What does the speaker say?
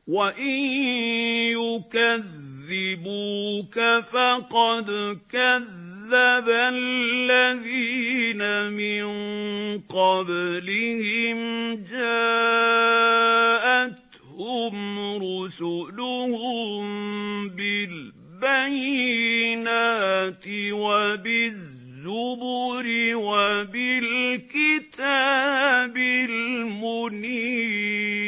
وَإِن يُكَذِّبُوكَ فَقَدْ كَذَّبَ الَّذِينَ مِن قَبْلِهِمْ جَاءَتْهُمْ رُسُلُهُم بِالْبَيِّنَاتِ وَبِالزُّبُرِ وَبِالْكِتَابِ الْمُنِيرِ